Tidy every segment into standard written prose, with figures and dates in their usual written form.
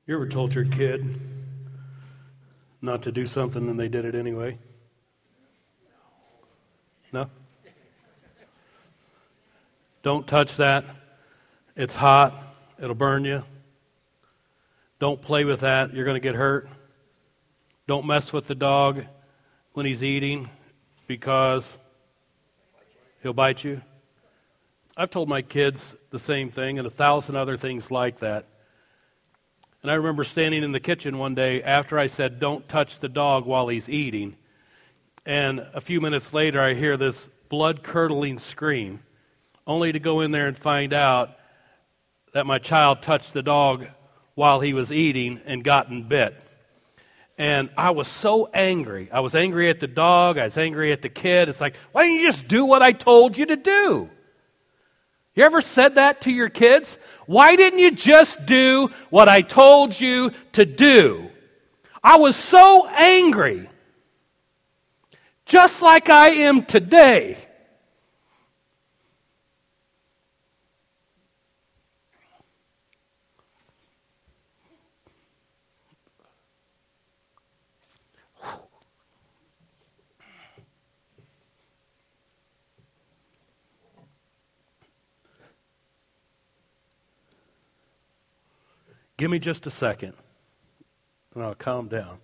You ever told your kid not to do something and they did it anyway? No? Don't touch that. It's hot. It'll burn you. Don't play with that. You're going to get hurt. Don't mess with the dog when he's eating because he'll bite you. I've told my kids the same thing and 1,000 other things like that. And I remember standing in the kitchen one day after I said, don't touch the dog while he's eating. And a few minutes later, I hear this blood-curdling scream, only to go in there and find out that my child touched the dog while he was eating and gotten bit. And I was so angry. I was angry at the dog. I was angry at the kid. It's like, why didn't you just do what I told you to do? You ever said that to your kids? Why didn't you just do what I told you to do? I was so angry, just like I am today. Give me just a second, and I'll calm down.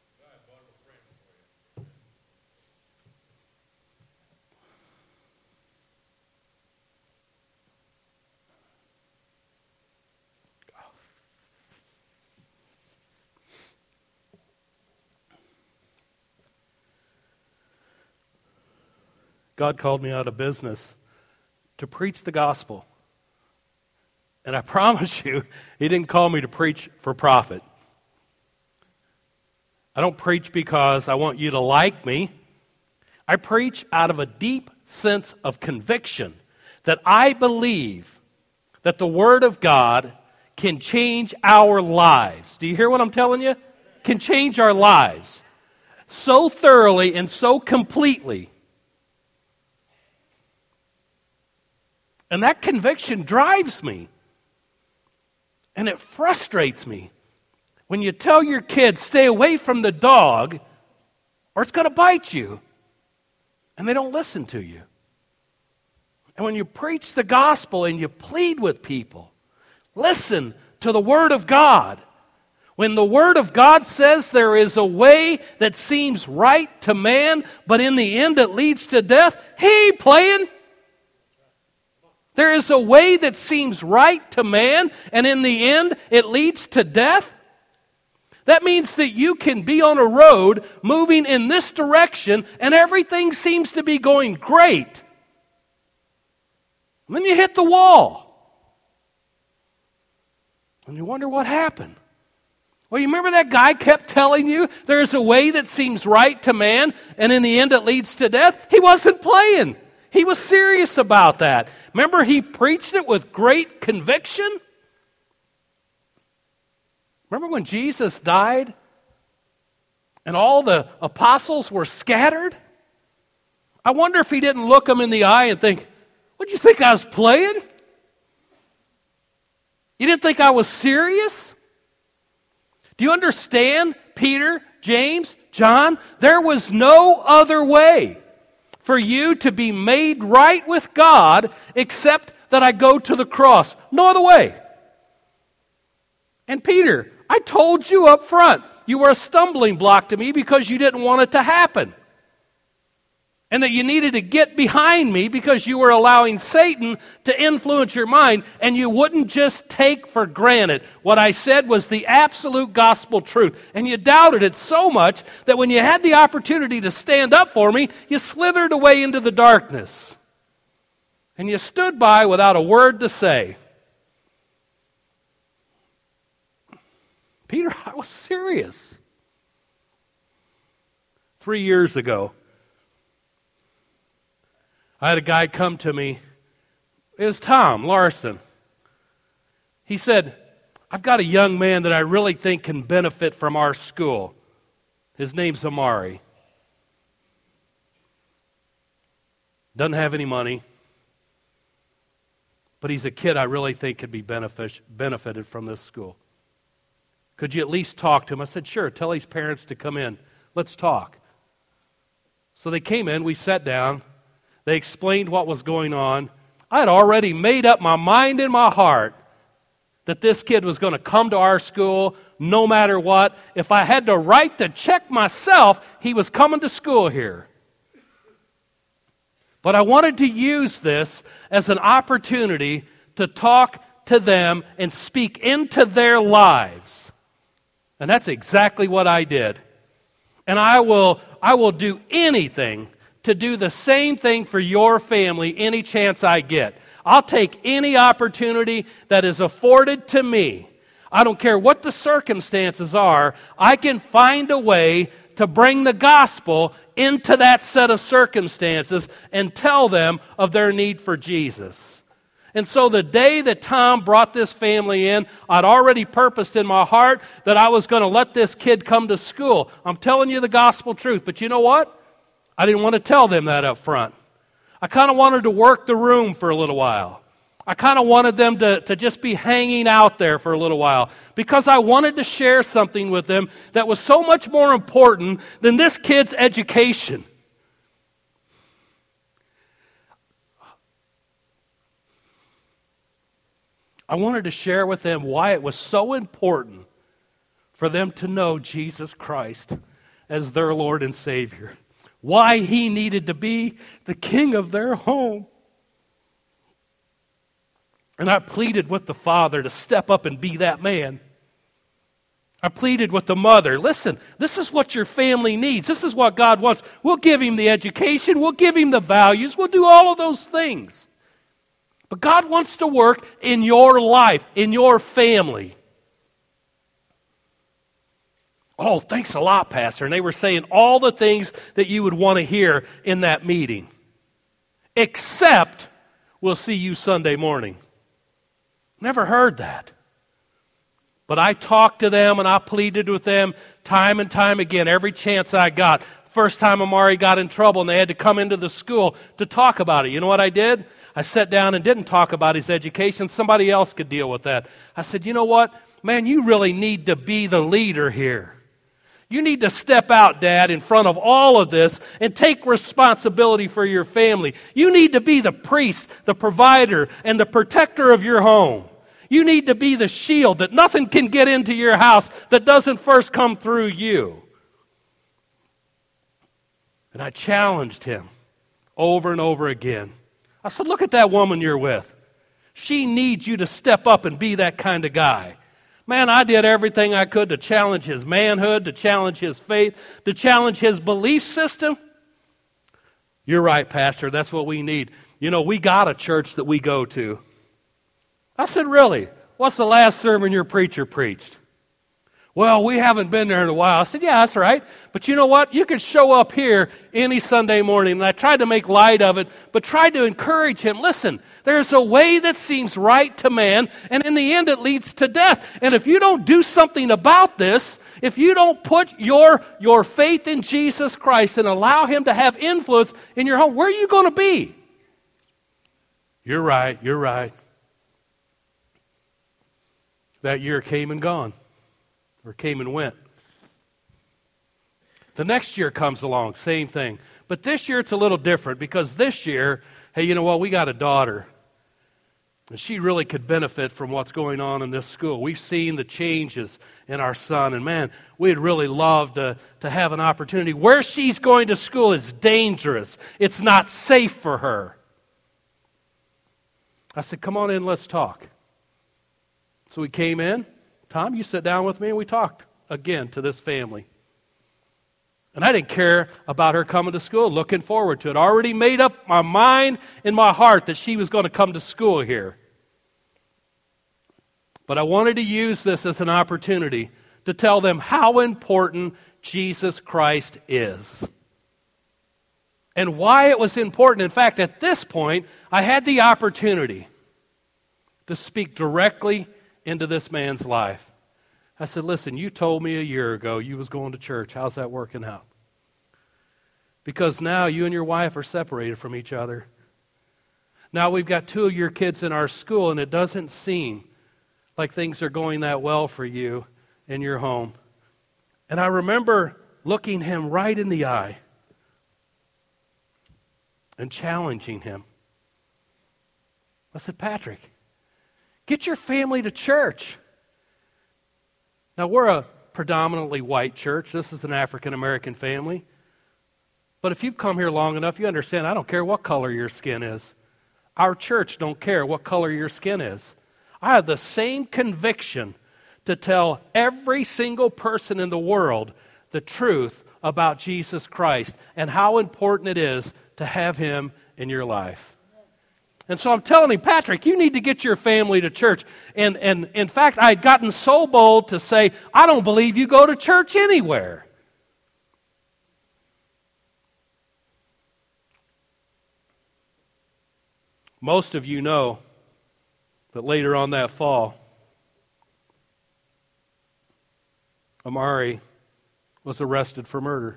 God called me out of business to preach the gospel. And I promise you, He didn't call me to preach for profit. I don't preach because I want you to like me. I preach out of a deep sense of conviction that I believe that the Word of God can change our lives. Do you hear what I'm telling you? Can change our lives so thoroughly and so completely. And that conviction drives me. And it frustrates me when you tell your kids, stay away from the dog or it's going to bite you. And they don't listen to you. And when you preach the gospel and you plead with people, listen to the Word of God. When the Word of God says there is a way that seems right to man, but in the end it leads to death, he ain't playing. There is a way that seems right to man, and in the end, it leads to death. That means that you can be on a road moving in this direction, and everything seems to be going great. And then you hit the wall. And you wonder what happened. Well, you remember that guy kept telling you there's a way that seems right to man, and in the end it leads to death? He wasn't playing. He was serious about that. Remember, he preached it with great conviction? Remember when Jesus died and all the apostles were scattered? I wonder if he didn't look them in the eye and think, what'd you think I was playing? You didn't think I was serious? Do you understand, Peter, James, John? There was no other way for you to be made right with God except that I go to the cross. No other way. And Peter, I told you up front, you were a stumbling block to me because you didn't want it to happen. And that you needed to get behind me because you were allowing Satan to influence your mind, and you wouldn't just take for granted what I said was the absolute gospel truth. And you doubted it so much that when you had the opportunity to stand up for me, you slithered away into the darkness. And you stood by without a word to say. Peter, I was serious. 3 years ago, I had a guy come to me. It was Tom Larson. He said, I've got a young man that I really think can benefit from our school. His name's Amari. Doesn't have any money. But he's a kid I really think could be benefited from this school. Could you at least talk to him? I said, sure, tell his parents to come in. Let's talk. So they came in, we sat down, they explained what was going on. I had already made up my mind in my heart that this kid was going to come to our school no matter what. If I had to write the check myself, he was coming to school here. But I wanted to use this as an opportunity to talk to them and speak into their lives. And that's exactly what I did. And I will do anything to do the same thing for your family any chance I get. I'll take any opportunity that is afforded to me. I don't care what the circumstances are. I can find a way to bring the gospel into that set of circumstances and tell them of their need for Jesus. And so the day that Tom brought this family in, I'd already purposed in my heart that I was going to let this kid come to school. I'm telling you the gospel truth, but you know what? I didn't want to tell them that up front. I kind of wanted to work the room for a little while. I kind of wanted them to just be hanging out there for a little while because I wanted to share something with them that was so much more important than this kid's education. I wanted to share with them why it was so important for them to know Jesus Christ as their Lord and Savior. Why He needed to be the king of their home. And I pleaded with the father to step up and be that man. I pleaded with the mother, listen, this is what your family needs. This is what God wants. We'll give him the education. We'll give him the values. We'll do all of those things. But God wants to work in your life, in your family. Oh, thanks a lot, Pastor. And they were saying all the things that you would want to hear in that meeting. Except, we'll see you Sunday morning. Never heard that. But I talked to them and I pleaded with them time and time again, every chance I got. First time Amari got in trouble and they had to come into the school to talk about it. You know what I did? I sat down and didn't talk about his education. Somebody else could deal with that. I said, you know what? Man, you really need to be the leader here. You need to step out, Dad, in front of all of this and take responsibility for your family. You need to be the priest, the provider, and the protector of your home. You need to be the shield that nothing can get into your house that doesn't first come through you. And I challenged him over and over again. I said, look at that woman you're with. She needs you to step up and be that kind of guy. Man, I did everything I could to challenge his manhood, to challenge his faith, to challenge his belief system. You're right, Pastor, that's what we need. You know, we got a church that we go to. I said, really? What's the last sermon your preacher preached? Well, we haven't been there in a while. I said, yeah, that's right. But you know what? You can show up here any Sunday morning. And I tried to make light of it, but tried to encourage him. Listen, there's a way that seems right to man, and in the end it leads to death. And if you don't do something about this, if you don't put your faith in Jesus Christ and allow Him to have influence in your home, where are you going to be? You're right. That year came and gone. Or came and went. The next year comes along, same thing. But this year it's a little different because this year, hey, you know what, we got a daughter. And she really could benefit from what's going on in this school. We've seen the changes in our son. And man, we'd really love to have an opportunity. Where she's going to school is dangerous. It's not safe for her. I said, come on in, let's talk. So we came in. Tom, you sit down with me and we talked again to this family. And I didn't care about her coming to school, looking forward to it. I already made up my mind in my heart that she was going to come to school here. But I wanted to use this as an opportunity to tell them how important Jesus Christ is. And why it was important. In fact, at this point, I had the opportunity to speak directly into this man's life. I said, listen, you told me a year ago you was going to church. How's that working out? Because now you and your wife are separated from each other. Now we've got 2 of your kids in our school, and it doesn't seem like things are going that well for you in your home. And I remember looking him right in the eye and challenging him. I said, Patrick, get your family to church. Now, we're a predominantly white church. This is an African-American family. But if you've come here long enough, you understand I don't care what color your skin is. Our church don't care what color your skin is. I have the same conviction to tell every single person in the world the truth about Jesus Christ and how important it is to have Him in your life. And so I'm telling him, Patrick, you need to get your family to church. And in fact, I had gotten so bold to say, I don't believe you go to church anywhere. Most of you know that later on that fall, Amari was arrested for murder.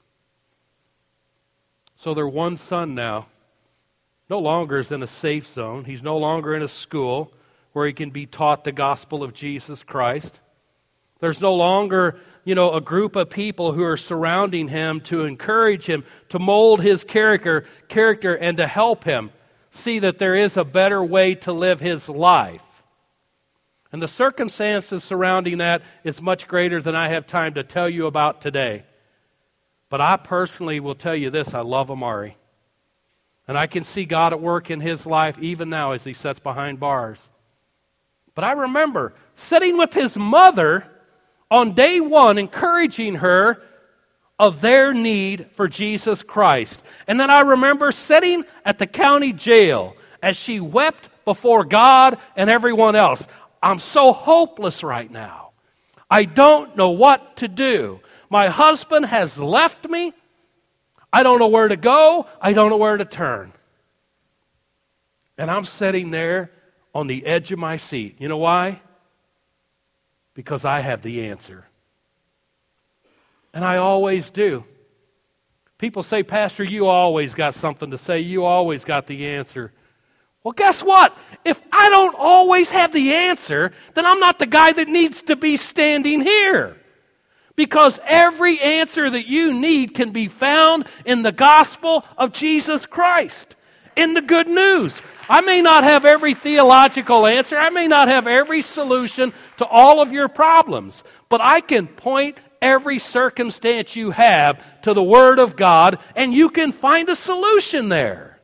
So their one son now no longer is in a safe zone. He's no longer in a school where he can be taught the gospel of Jesus Christ. There's no longer, a group of people who are surrounding him to encourage him, to mold his character and to help him see that there is a better way to live his life. And the circumstances surrounding that is much greater than I have time to tell you about today. But I personally will tell you this, I love Amari. And I can see God at work in his life even now as he sits behind bars. But I remember sitting with his mother on day one, encouraging her of their need for Jesus Christ. And then I remember sitting at the county jail as she wept before God and everyone else. I'm so hopeless right now. I don't know what to do. My husband has left me. I don't know where to go. I don't know where to turn. And I'm sitting there on the edge of my seat. You know why? Because I have the answer. And I always do. People say, Pastor, you always got something to say. You always got the answer. Well, guess what? If I don't always have the answer, then I'm not the guy that needs to be standing here. Because every answer that you need can be found in the gospel of Jesus Christ, in the good news. I may not have every theological answer. I may not have every solution to all of your problems. But I can point every circumstance you have to the Word of God, and you can find a solution there.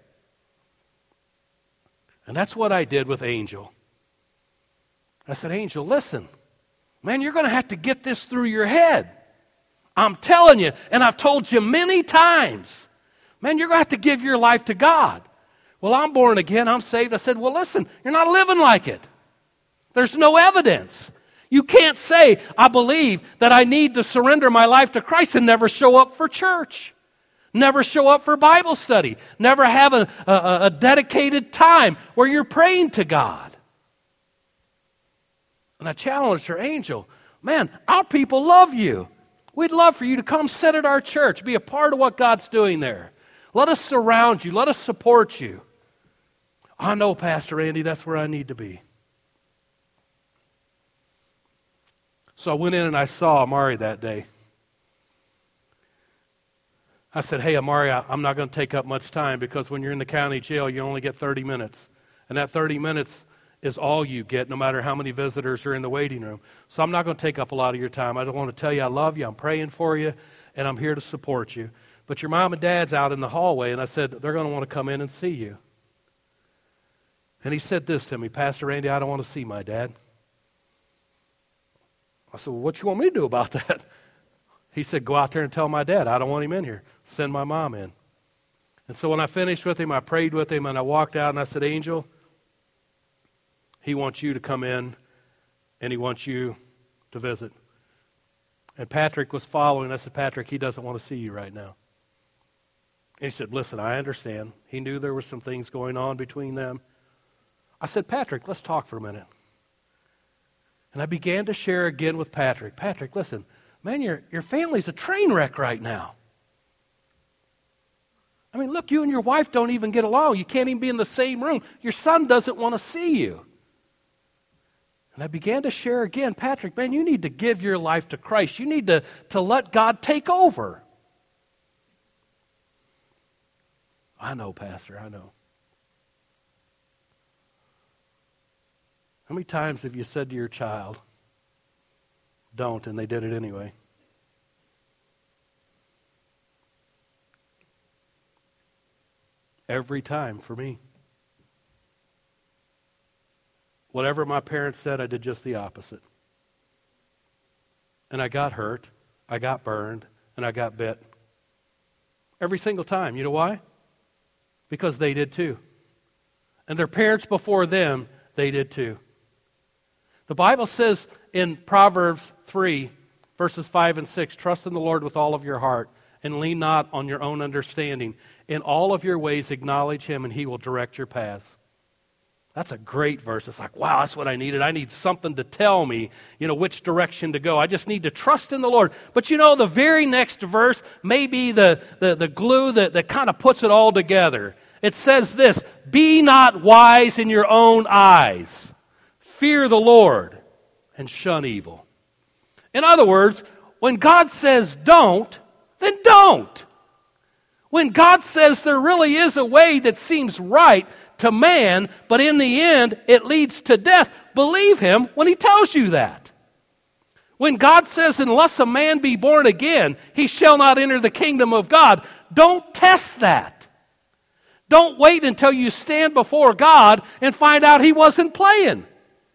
And that's what I did with Angel. I said, Angel, listen. Man, you're going to have to get this through your head. I'm telling you, and I've told you many times, man, you're going to have to give your life to God. Well, I'm born again, I'm saved. I said, well, listen, you're not living like it. There's no evidence. You can't say, I believe that I need to surrender my life to Christ and never show up for church. Never show up for Bible study. Never have a dedicated time where you're praying to God. And I challenged her, Angel, man, our people love you. We'd love for you to come sit at our church, be a part of what God's doing there. Let us surround you. Let us support you. I know, Pastor Andy, that's where I need to be. So I went in and I saw Amari that day. I said, hey, Amari, I'm not going to take up much time because when you're in the county jail, you only get 30 minutes. And that 30 minutes is all you get, no matter how many visitors are in the waiting room. So I'm not going to take up a lot of your time. I just want to tell you I love you, I'm praying for you, and I'm here to support you. But your mom and dad's out in the hallway, and I said, they're going to want to come in and see you. And he said this to me, Pastor Randy, I don't want to see my dad. I said, well, what you want me to do about that? He said, go out there and tell my dad, I don't want him in here. Send my mom in. And so when I finished with him, I prayed with him, and I walked out, and I said, Angel, he wants you to come in, and he wants you to visit. And Patrick was following. I said, Patrick, he doesn't want to see you right now. And he said, listen, I understand. He knew there were some things going on between them. I said, Patrick, let's talk for a minute. And I began to share again with Patrick. Patrick, listen, man, your family's a train wreck right now. I mean, look, you and your wife don't even get along. You can't even be in the same room. Your son doesn't want to see you. And I began to share again, Patrick, man, you need to give your life to Christ. You need to let God take over. I know, Pastor, I know. How many times have you said to your child, don't, and they did it anyway? Every time for me. Whatever my parents said, I did just the opposite. And I got hurt, I got burned, and I got bit. Every single time. You know why? Because they did too. And their parents before them, they did too. The Bible says in Proverbs 3, verses 5 and 6, trust in the Lord with all of your heart and lean not on your own understanding. In all of your ways acknowledge Him and He will direct your paths. That's a great verse. It's like, wow, that's what I needed. I need something to tell me, which direction to go. I just need to trust in the Lord. But the very next verse may be the glue that kind of puts it all together. It says this, be not wise in your own eyes. Fear the Lord and shun evil. In other words, when God says don't, then don't. When God says there really is a way that seems right to man, but in the end it leads to death, believe Him when He tells you that. When God says, unless a man be born again, he shall not enter the kingdom of God, don't test that. Don't wait until you stand before God and find out He wasn't playing.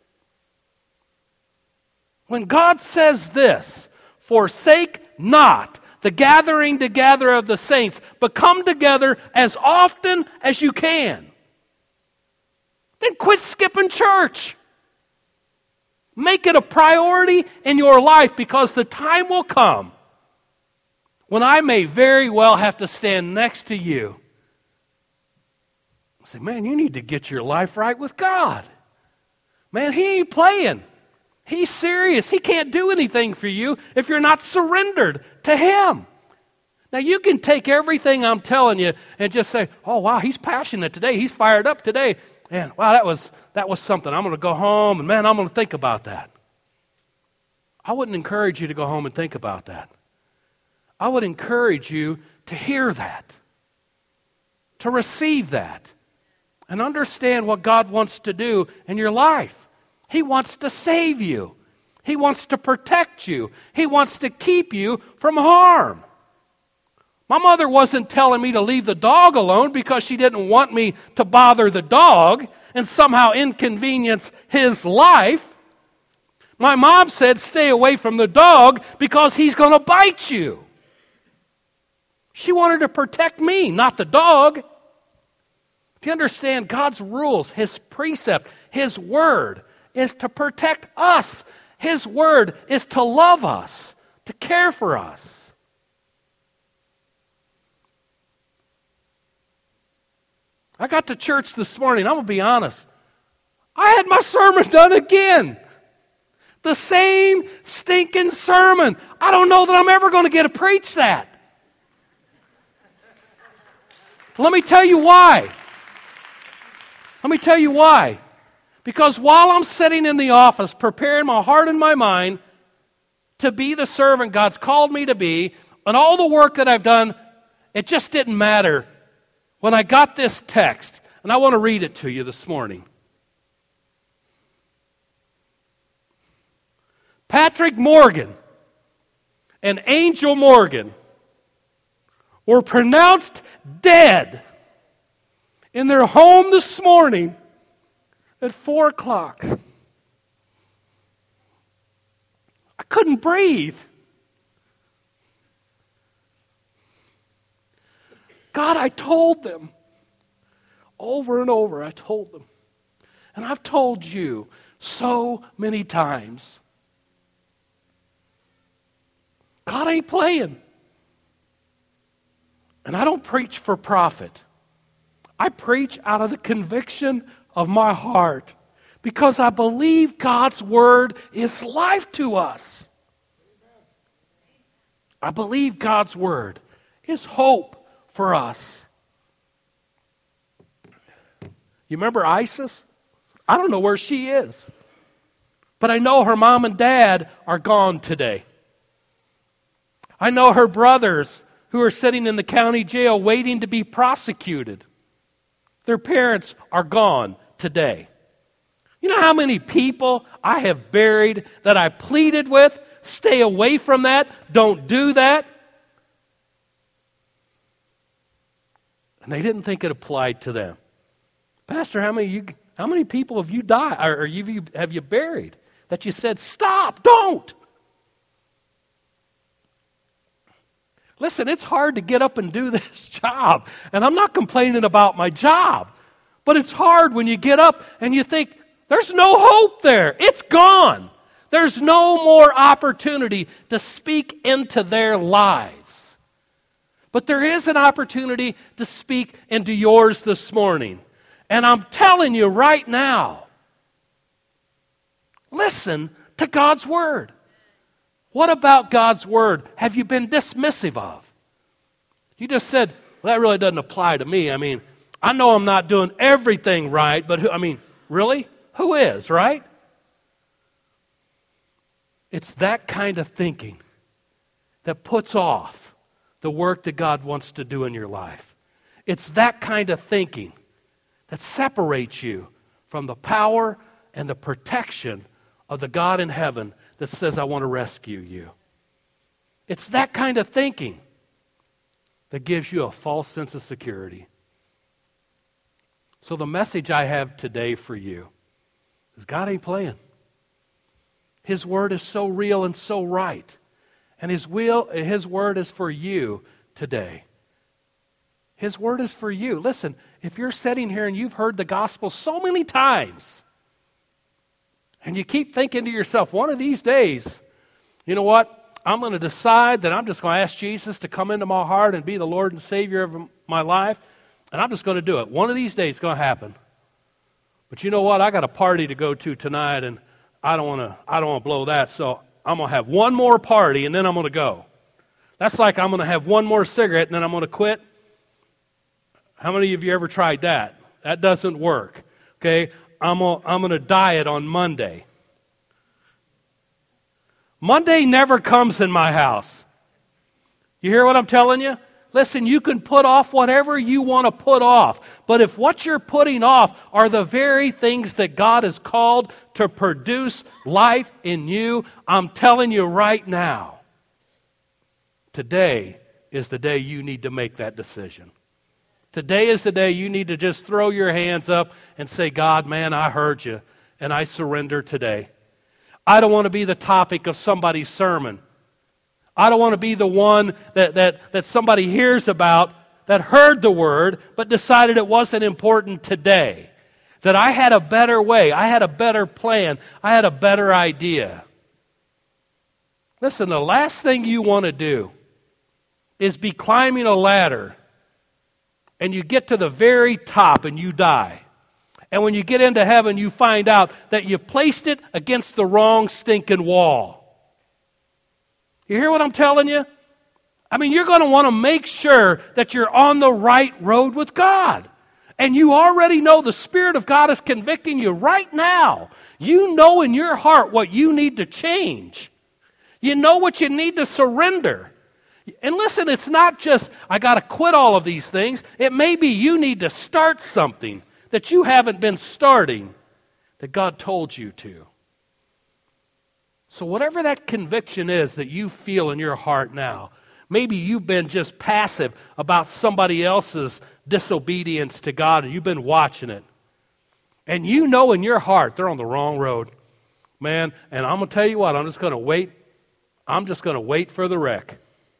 When God says this, forsake not the gathering together of the saints, but come together as often as you can. Then quit skipping church. Make it a priority in your life, because the time will come when I may very well have to stand next to you and say, man, you need to get your life right with God. Man, He ain't playing. He's serious. He can't do anything for you if you're not surrendered to Him. Now, you can take everything I'm telling you and just say, oh, wow, he's passionate today. He's fired up today. And, wow, that was something. I'm going to go home, and, man, I'm going to think about that. I wouldn't encourage you to go home and think about that. I would encourage you to hear that, to receive that, and understand what God wants to do in your life. He wants to save you. He wants to protect you. He wants to keep you from harm. My mother wasn't telling me to leave the dog alone because she didn't want me to bother the dog and somehow inconvenience his life. My mom said, stay away from the dog because he's going to bite you. She wanted to protect me, not the dog. If you understand God's rules, His precept, His word is to protect us. His word is to love us, to care for us. I got to church this morning, I'm going to be honest. I had my sermon done again. The same stinking sermon. I don't know that I'm ever going to get to preach that. Let me tell you why. Because while I'm sitting in the office preparing my heart and my mind to be the servant God's called me to be, and all the work that I've done, it just didn't matter when I got this text. And I want to read it to you this morning. Patrick Morgan and Angel Morgan were pronounced dead in their home this morning at 4 o'clock. I couldn't breathe. God, I told them over and over. I told them. And I've told you so many times. God ain't playing. And I don't preach for profit. I preach out of the conviction of my heart, because I believe God's word is life to us. I believe God's word is hope for us. You remember ISIS? I don't know where she is. But I know her mom and dad are gone today. I know her brothers who are sitting in the county jail waiting to be prosecuted. Their parents are gone today. You know how many people I have buried that I pleaded with? Stay away from that. Don't do that. And they didn't think it applied to them. Pastor, how many people have you died or have you buried that you said, stop, don't? Listen, it's hard to get up and do this job. And I'm not complaining about my job. But it's hard when you get up and you think, there's no hope there. It's gone. There's no more opportunity to speak into their lives. But there is an opportunity to speak into yours this morning. And I'm telling you right now, listen to God's Word. What about God's Word have you been dismissive of? You just said, well, that really doesn't apply to me. I mean, I know I'm not doing everything right, but really? Who is, right? It's that kind of thinking that puts off the work that God wants to do in your life. It's that kind of thinking that separates you from the power and the protection of the God in heaven that says, I want to rescue you. It's that kind of thinking that gives you a false sense of security. So the message I have today for you is God ain't playing. His Word is so real and so right. And His Word is for you today. His Word is for you. Listen, if you're sitting here and you've heard the gospel so many times, and you keep thinking to yourself, one of these days, you know what? I'm going to decide that I'm just going to ask Jesus to come into my heart and be the Lord and Savior of my life, and I'm just going to do it. One of these days it's going to happen. But you know what? I got a party to go to tonight, and I don't want to blow that, so I'm going to have one more party, and then I'm going to go. That's like I'm going to have one more cigarette, and then I'm going to quit. How many of you ever tried that? That doesn't work. Okay, I'm going to diet on Monday. Monday never comes in my house. You hear what I'm telling you? Listen, you can put off whatever you want to put off. But if what you're putting off are the very things that God has called to produce life in you, I'm telling you right now, today is the day you need to make that decision. Today is the day you need to just throw your hands up and say, God, man, I heard you, and I surrender today. I don't want to be the topic of somebody's sermon. I don't want to be the one that somebody hears about that heard the word but decided it wasn't important today. That I had a better way, I had a better plan, I had a better idea. Listen, the last thing you want to do is be climbing a ladder and you get to the very top and you die. And when you get into heaven, you find out that you placed it against the wrong stinking wall. You hear what I'm telling you? I mean, you're going to want to make sure that you're on the right road with God. And you already know the Spirit of God is convicting you right now. You know in your heart what you need to change. You know what you need to surrender. And listen, it's not just, I got to quit all of these things. It may be you need to start something that you haven't been starting that God told you to. So whatever that conviction is that you feel in your heart now, maybe you've been just passive about somebody else's disobedience to God and you've been watching it. And you know in your heart they're on the wrong road. Man, and I'm going to tell you what, I'm just going to wait. I'm just going to wait for the wreck.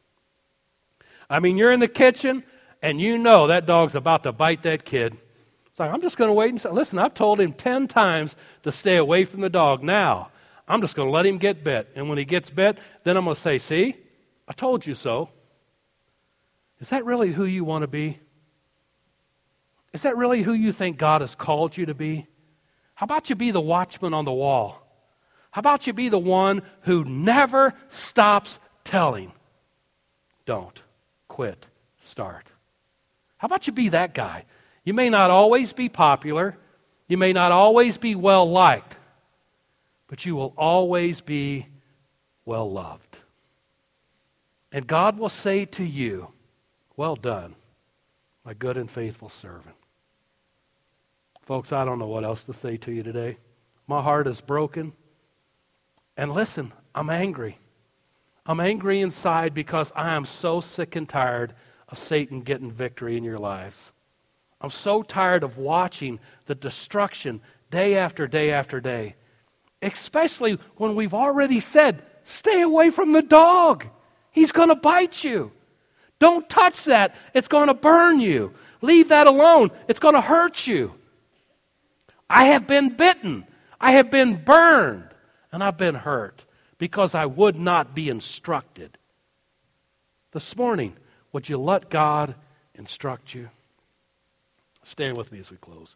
I mean, you're in the kitchen and you know that dog's about to bite that kid. It's like, I'm just going to wait and say, listen, I've told him 10 times to stay away from the dog. Now, I'm just going to let him get bit. And when he gets bit, then I'm going to say, see, I told you so. Is that really who you want to be? Is that really who you think God has called you to be? How about you be the watchman on the wall? How about you be the one who never stops telling? Don't quit, start. How about you be that guy? You may not always be popular. You may not always be well liked. but you will always be well loved. And God will say to you, well done, my good and faithful servant. Folks, I don't know what else to say to you today. My heart is broken. And listen, I'm angry. I'm angry inside because I am so sick and tired of Satan getting victory in your lives. I'm so tired of watching the destruction day after day after day. Especially when we've already said, stay away from the dog. He's going to bite you. Don't touch that. It's going to burn you. Leave that alone. It's going to hurt you. I have been bitten. I have been burned. And I've been hurt because I would not be instructed. This morning, would you let God instruct you? Stand with me as we close.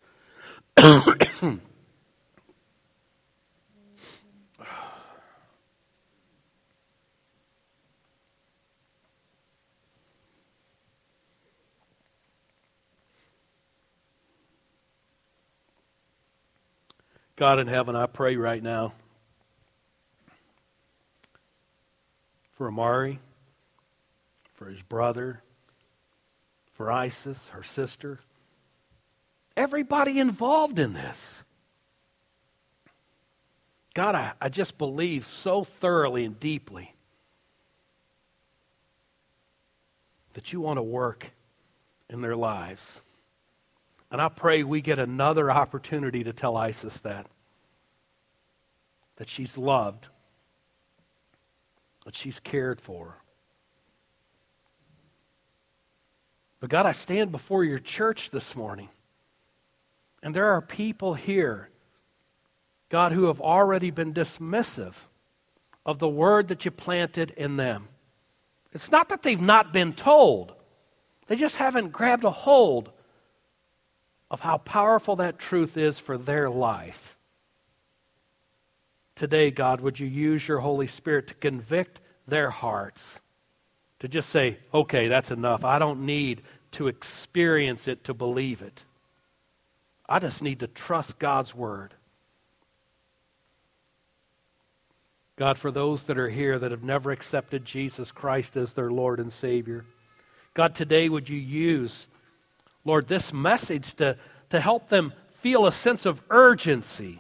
God in heaven, I pray right now for Amari, for his brother, for Isis, her sister, everybody involved in this. God, I just believe so thoroughly and deeply that you want to work in their lives. And I pray we get another opportunity to tell Isis that she's loved, that she's cared for. But God, I stand before your church this morning, and there are people here, God, who have already been dismissive of the word that you planted in them. It's not that they've not been told. They just haven't grabbed a hold of how powerful that truth is for their life. Today, God, would you use your Holy Spirit to convict their hearts, to just say, okay, that's enough. I don't need to experience it to believe it. I just need to trust God's word. God, for those that are here that have never accepted Jesus Christ as their Lord and Savior, God, today would you use, Lord, this message to help them feel a sense of urgency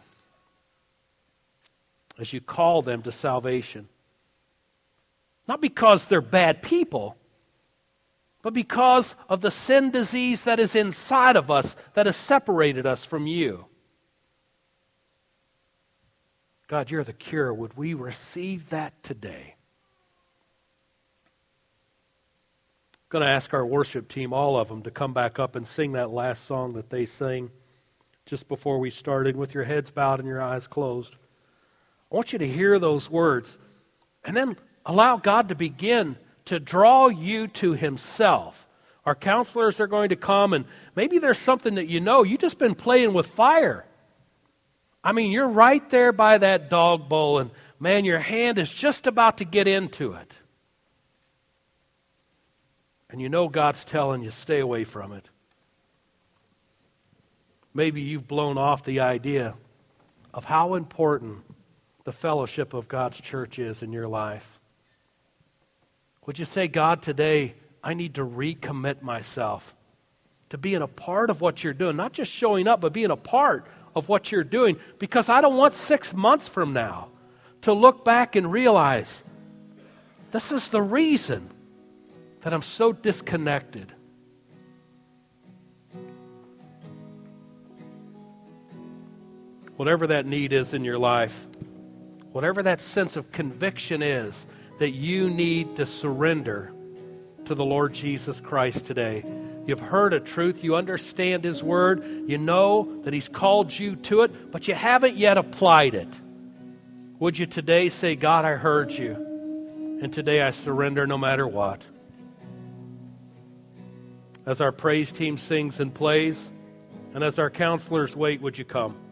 as you call them to salvation. Not because they're bad people, but because of the sin disease that is inside of us that has separated us from you. God, you're the cure. Would we receive that today? I'm going to ask our worship team, all of them, to come back up and sing that last song that they sang just before we started, with your heads bowed and your eyes closed. I want you to hear those words and then allow God to begin to draw you to himself. Our counselors are going to come, and maybe there's something that you've just been playing with fire. I mean, you're right there by that dog bowl, and man, your hand is just about to get into it. And you know God's telling you, stay away from it. Maybe you've blown off the idea of how important the fellowship of God's church is in your life. Would you say, God, today I need to recommit myself to being a part of what you're doing, not just showing up, but being a part of what you're doing, because I don't want 6 months from now to look back and realize this is the reason that I'm so disconnected. Whatever that need is in your life, whatever that sense of conviction is that you need to surrender to the Lord Jesus Christ today. You've heard a truth, you understand his word, you know that he's called you to it, but you haven't yet applied it. Would you today say, God, I heard you, and today I surrender no matter what? As our praise team sings and plays, and as our counselors wait, would you come?